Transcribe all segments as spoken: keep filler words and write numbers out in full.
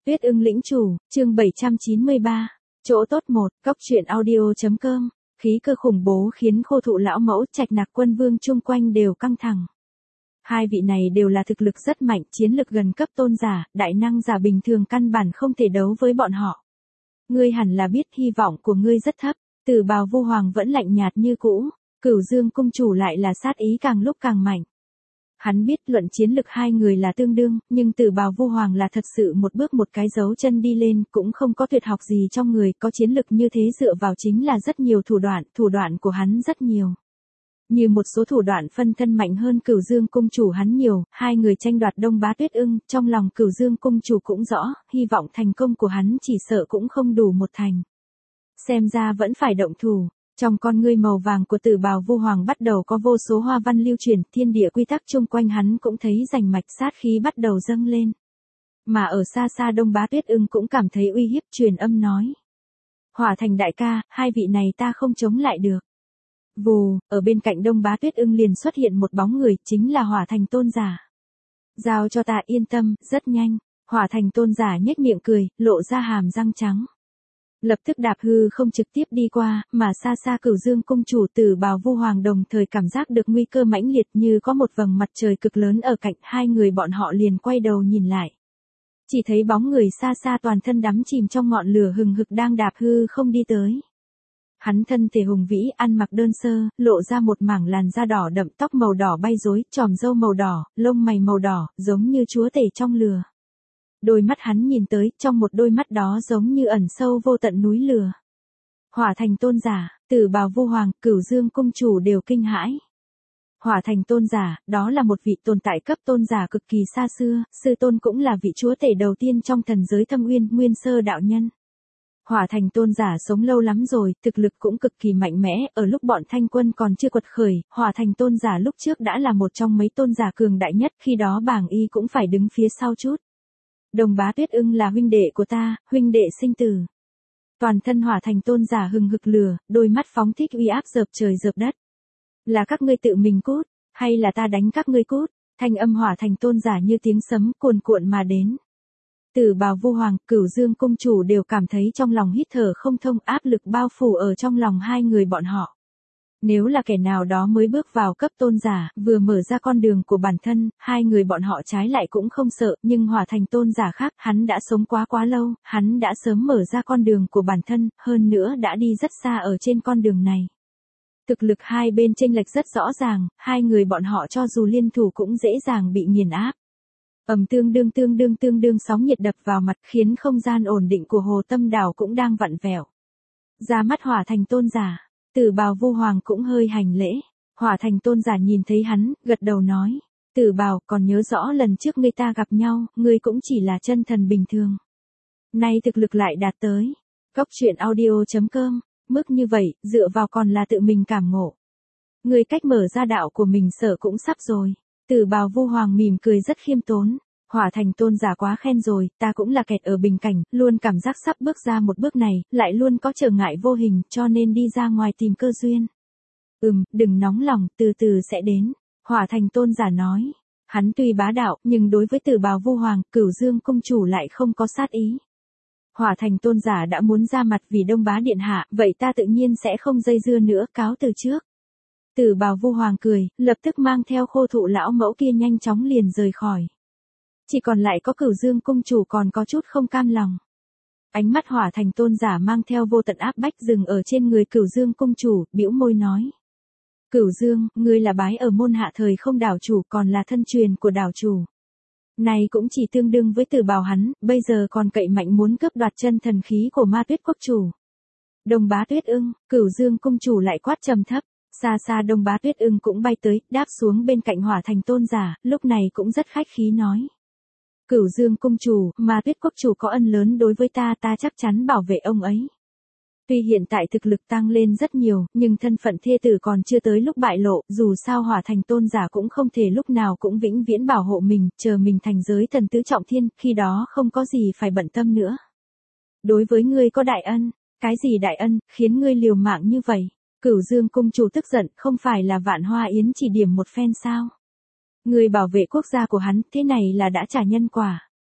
Tuyết ưng lĩnh chủ, chương bảy trăm chín mươi ba. Chỗ tốt một, cóc truyện audio.com. Khí cơ khủng bố khiến khô thụ lão mẫu, Trạch Nạc quân vương chung quanh đều căng thẳng. Hai vị này đều là thực lực rất mạnh, chiến lực gần cấp tôn giả, đại năng giả bình thường căn bản không thể đấu với bọn họ. Ngươi hẳn là biết hy vọng của ngươi rất thấp, Tử Bào Vu Hoàng vẫn lạnh nhạt như cũ, Cửu Dương cung chủ lại là sát ý càng lúc càng mạnh. Hắn biết luận chiến lực hai người là tương đương, nhưng Tử Bào Vu Hoàng là thật sự một bước một cái dấu chân đi lên, cũng không có tuyệt học gì trong người, có chiến lực như thế dựa vào chính là rất nhiều thủ đoạn, thủ đoạn của hắn rất nhiều. Như một số thủ đoạn phân thân mạnh hơn Cửu Dương cung chủ hắn nhiều, hai người tranh đoạt Đông Bá Tuyết ưng, trong lòng Cửu Dương cung chủ cũng rõ, hy vọng thành công của hắn chỉ sợ cũng không đủ một thành. Xem ra vẫn phải động thủ. Trong con ngươi màu vàng của Tử Bào Vu Hoàng bắt đầu có vô số hoa văn lưu truyền, thiên địa quy tắc chung quanh hắn cũng thấy rành mạch, sát khí bắt đầu dâng lên. Mà ở xa xa Đông Bá Tuyết ưng cũng cảm thấy uy hiếp, truyền âm nói: Hỏa Thành đại ca, hai vị này ta không chống lại được. Vù, ở bên cạnh Đông Bá Tuyết ưng liền xuất hiện một bóng người, chính là Hỏa Thành tôn giả. Giao cho ta, yên tâm, rất nhanh. Hỏa Thành tôn giả nhếch miệng cười, lộ ra hàm răng trắng. Lập tức đạp hư không trực tiếp đi qua, mà xa xa Cửu Dương cung chủ Tử Bào Vu Hoàng đồng thời cảm giác được nguy cơ mãnh liệt, như có một vầng mặt trời cực lớn ở cạnh, hai người bọn họ liền quay đầu nhìn lại. Chỉ thấy bóng người xa xa toàn thân đắm chìm trong ngọn lửa hừng hực đang đạp hư không đi tới. Hắn thân thể hùng vĩ, ăn mặc đơn sơ, lộ ra một mảng làn da đỏ đậm, tóc màu đỏ bay rối, tròm râu màu đỏ, lông mày màu đỏ, giống như chúa tể trong lửa. Đôi mắt hắn nhìn tới, trong một đôi mắt đó giống như ẩn sâu vô tận núi lửa. Hỏa Thành tôn giả, Tử Bào Vu Hoàng, Cửu Dương cung chủ đều kinh hãi. Hỏa Thành tôn giả, đó là một vị tồn tại cấp tôn giả cực kỳ xa xưa, sư tôn cũng là vị chúa tể đầu tiên trong thần giới Thâm Uyên, Nguyên Sơ đạo nhân. Hỏa Thành tôn giả sống lâu lắm rồi, thực lực cũng cực kỳ mạnh mẽ, ở lúc bọn Thanh quân còn chưa quật khởi, Hỏa Thành tôn giả lúc trước đã là một trong mấy tôn giả cường đại nhất, khi đó bảng y cũng phải đứng phía sau chút. Đông Bá Tuyết ưng là huynh đệ của ta, huynh đệ sinh tử. Toàn thân Hỏa Thành tôn giả hừng hực lửa, đôi mắt phóng thích uy áp dợp trời dợp đất. Là các ngươi tự mình cút, hay là ta đánh các ngươi cút? Thanh âm Hỏa Thành tôn giả như tiếng sấm cuồn cuộn mà đến. Tử Bào Vu Hoàng, Cửu Dương cung chủ đều cảm thấy trong lòng hít thở không thông, áp lực bao phủ ở trong lòng hai người bọn họ. Nếu là kẻ nào đó mới bước vào cấp tôn giả, vừa mở ra con đường của bản thân, hai người bọn họ trái lại cũng không sợ, nhưng Hỏa Thành tôn giả khác, hắn đã sống quá quá lâu, hắn đã sớm mở ra con đường của bản thân, hơn nữa đã đi rất xa ở trên con đường này. Thực lực hai bên chênh lệch rất rõ ràng, hai người bọn họ cho dù liên thủ cũng dễ dàng bị nghiền áp. Ầm tương đương tương đương tương đương sóng nhiệt đập vào mặt, khiến không gian ổn định của Hồ Tâm Đảo cũng đang vặn vẹo. Ra mắt Hỏa Thành tôn giả, Tử Bào Vu Hoàng cũng hơi hành lễ. Hỏa Thành tôn giả nhìn thấy hắn, gật đầu nói: Tử Bào, còn nhớ rõ lần trước ngươi ta gặp nhau, ngươi cũng chỉ là chân thần bình thường. Nay thực lực lại đạt tới. Cóc truyện audio.com. Mức như vậy, dựa vào còn là tự mình cảm ngộ. Ngươi cách mở ra đạo của mình sợ cũng sắp rồi. Tử Bào Vu Hoàng mỉm cười rất khiêm tốn. Hỏa Thành tôn giả quá khen rồi, ta cũng là kẹt ở bình cảnh, luôn cảm giác sắp bước ra một bước này, lại luôn có trở ngại vô hình, cho nên đi ra ngoài tìm cơ duyên. Ừm, đừng nóng lòng, từ từ sẽ đến. Hỏa Thành tôn giả nói. Hắn tuy bá đạo, nhưng đối với Tử Bào Vu Hoàng, Cửu Dương cung chủ lại không có sát ý. Hỏa Thành tôn giả đã muốn ra mặt vì Đông Bá điện hạ, vậy ta tự nhiên sẽ không dây dưa nữa, cáo từ trước. Tử Bào Vu Hoàng cười, lập tức mang theo khô thụ lão mẫu kia nhanh chóng liền rời khỏi. Chỉ còn lại có Cửu Dương cung chủ còn có chút không cam lòng. Ánh mắt Hỏa Thành tôn giả mang theo vô tận áp bách dừng ở trên người Cửu Dương cung chủ, bĩu môi nói: Cửu Dương, ngươi là bái ở môn hạ thời không đảo chủ, còn là thân truyền của đảo chủ. Này cũng chỉ tương đương với Tử Bào hắn, bây giờ còn cậy mạnh muốn cướp đoạt chân thần khí của Ma Tuyết quốc chủ. Đông Bá Tuyết ưng, Cửu Dương cung chủ lại quát trầm thấp. Xa xa Đông Bá Tuyết ưng cũng bay tới, đáp xuống bên cạnh Hỏa Thành tôn giả, lúc này cũng rất khách khí nói: Cửu Dương cung chủ, Ma Tuyết quốc chủ có ân lớn đối với ta, ta chắc chắn bảo vệ ông ấy. Tuy hiện tại thực lực tăng lên rất nhiều, nhưng thân phận thê tử còn chưa tới lúc bại lộ, dù sao Hỏa Thành tôn giả cũng không thể lúc nào cũng vĩnh viễn bảo hộ mình, chờ mình thành giới thần tứ trọng thiên, khi đó không có gì phải bận tâm nữa. Đối với ngươi có đại ân, cái gì đại ân, khiến ngươi liều mạng như vậy? Cửu Dương cung chủ tức giận, không phải là Vạn Hoa Yến chỉ điểm một phen sao? Người bảo vệ quốc gia của hắn, thế này là đã trả nhân quả.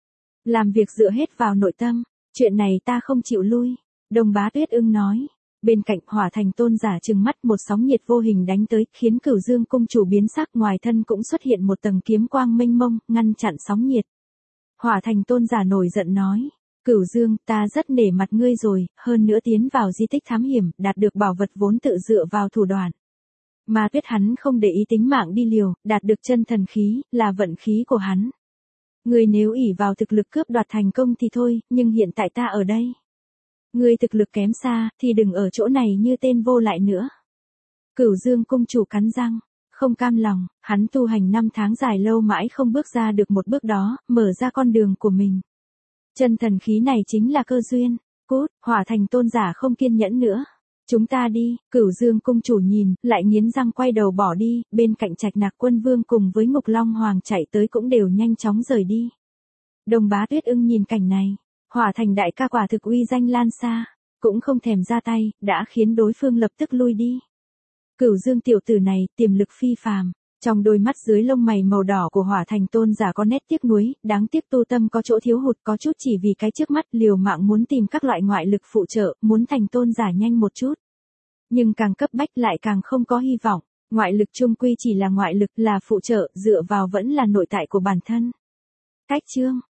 Làm việc dựa hết vào nội tâm, chuyện này ta không chịu lui. Đồng Bá Tuyết Ưng nói. Bên cạnh Hỏa Thành Tôn giả trừng mắt, một sóng nhiệt vô hình đánh tới, khiến Cửu Dương cung chủ biến sắc, ngoài thân cũng xuất hiện một tầng kiếm quang mênh mông, ngăn chặn sóng nhiệt. Hỏa Thành Tôn giả nổi giận nói. Cửu Dương, ta rất nể mặt ngươi rồi, hơn nữa tiến vào di tích thám hiểm, đạt được bảo vật vốn tự dựa vào thủ đoạn. Mà Tuyết hắn không để ý tính mạng đi liều, đạt được chân thần khí, là vận khí của hắn. Ngươi nếu ỷ vào thực lực cướp đoạt thành công thì thôi, nhưng hiện tại ta ở đây. Ngươi thực lực kém xa, thì đừng ở chỗ này như tên vô lại nữa. Cửu Dương cung chủ cắn răng, không cam lòng, hắn tu hành năm tháng dài lâu mãi không bước ra được một bước đó, mở ra con đường của mình. Chân thần khí này chính là cơ duyên. Cút, Hỏa Thành Tôn giả không kiên nhẫn nữa. Chúng ta đi. Cửu Dương cung chủ nhìn, lại nghiến răng quay đầu bỏ đi, bên cạnh Trạch Nạc Quân Vương cùng với Ngục Long Hoàng chạy tới cũng đều nhanh chóng rời đi. Đồng Bá Tuyết Ưng nhìn cảnh này, Hỏa Thành đại ca quả thực uy danh lan xa, cũng không thèm ra tay, đã khiến đối phương lập tức lui đi. Cửu Dương tiểu tử này, tiềm lực phi phàm. Trong đôi mắt dưới lông mày màu đỏ của Hỏa Thành Tôn giả có nét tiếc nuối, đáng tiếc tu tâm có chỗ thiếu hụt, có chút chỉ vì cái trước mắt, liều mạng muốn tìm các loại ngoại lực phụ trợ, muốn thành tôn giả nhanh một chút. Nhưng càng cấp bách lại càng không có hy vọng, ngoại lực chung quy chỉ là ngoại lực, là phụ trợ, dựa vào vẫn là nội tại của bản thân. Cách chương